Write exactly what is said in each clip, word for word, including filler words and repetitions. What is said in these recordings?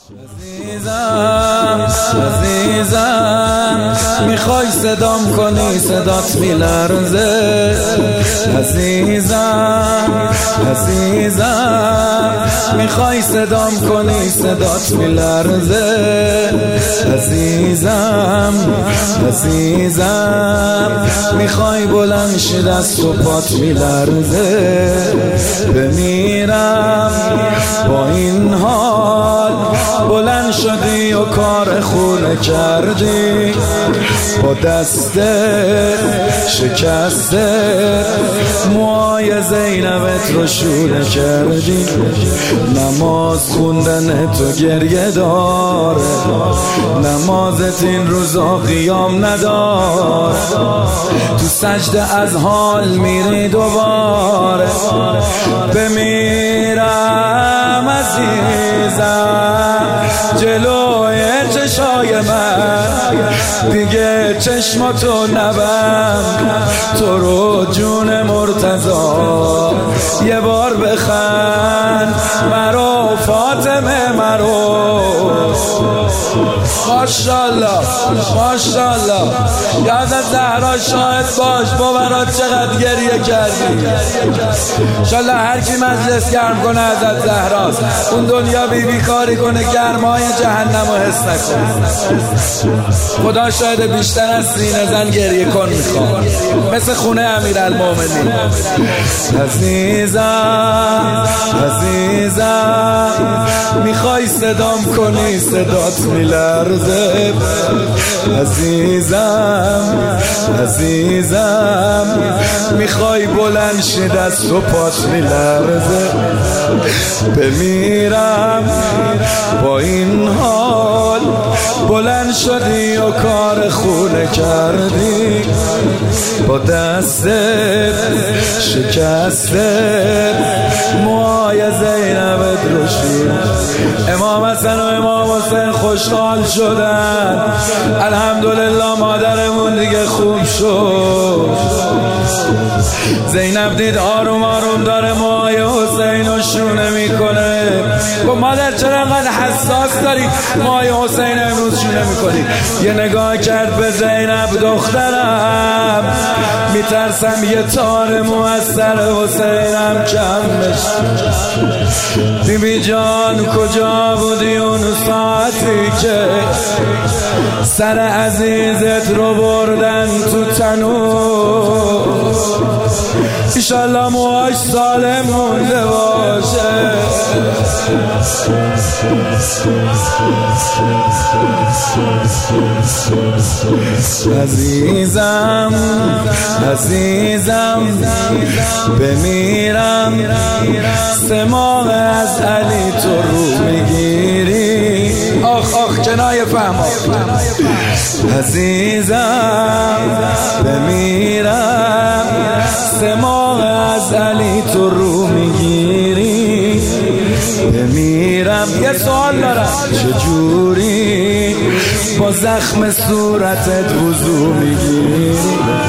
عزیزم عزیزم میخوای صدام کنی صدات میلرزه. عزیزم عزیزم میخوای صدام کنی صدات میلرزه. عزیزم عزیزم میخوای بلند شی دست و پات میلرزه. بمیرم با این حال بلند شدی و کار خونه کردی، با دست شکسته موهای زینبت رو شونه کردی. نماز خوندن تو گریه داره، نمازت این روزا قیام نداره. تو سجده از حال میری دوباره. بمیرم عزیزم جلوی چشای من، دیگه چشماتو نبم. تو رو جون مرتضا یه بار بخند، مرو فاطمه مرو. ماشاءالله ماشاءالله یادت زهرا شاهد باش با برات چقدر گریه کردی. انشالله هر کی مجلس گرم کنه ازت زهراست، اون دنیا بی بی کاری کنه گرمای جهنم رو حس نکنه. خدا شاید بیشتر از سینه زن گریه کن میخوام، مثل خونه امیرالمومنین. عزیزم عزیزم میخوای صدام کنی صدات میلرزه. عزیزم عزیزم میخوای بلند شی دست و پات میلرزه. بمیرم با این حال بلند شدی و کار خونه کردی، با دستت شکسته موهای زینبت روشی. امام حسن و امام حسین خوشحال شدن، الحمدلله مادرمون دیگه خوب شد. زینب دید آروم آروم داره موهای حسین رو شونه میکنه. با مادر چرا انقدر حساس داری موهای حسین امروز شونه میکنی؟ یه نگاه کرد به زینب دخترم، میترسم یه تار موثر حسینم کم بشه. بیبی جان کجا بودی اون ساعتی که سر عزیزت رو بردن تو تنور؟ ایشالله موهاش سالم مونده باشه. عزیزم عزیزم بمیرم سه ماه از علی تو رو میگیری. آخ آخ کنایه فهم. عزیزم بمیرم سه ماه از علی تو رو میگیری. بمیرم یه سوال دارم، چجوری با زخم صورتت وضو میگیری؟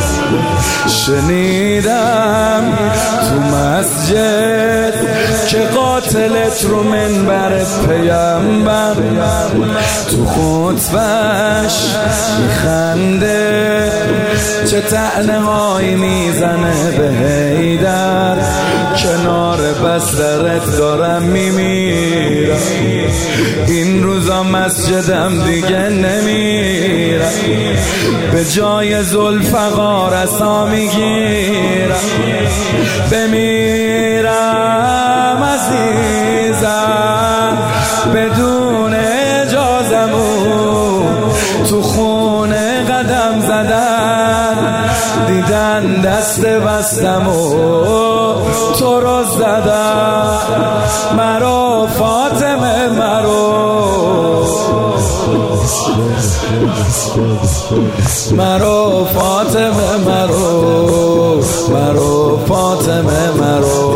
شنیدم تو مسجد که قاتلت رو منبر پیامبر تو خطبش میخنده، چه طعنه هایی میزنه به حیدر. کنار بسترت دارم میمیرم، این روزا مسجدم دیگه نمیرم. به جای ذوالفقار عصا میگیرم. بمیرم عزیزم بدون اجازمون، تو خونه قدم زدن دیدن دست بستم و تو رو زدن. مرو فاطمه مرو مرو فاطمه مرو مرو فاطمه مرو.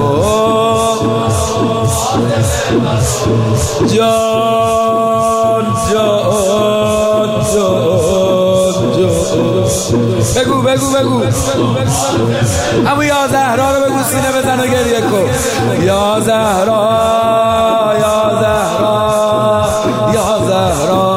جان جان جان جان بگو بگو بگو اما یا زهرا رو بگو سینه بزن و گریه کن. یا زهرا یا زهرا یا زهرا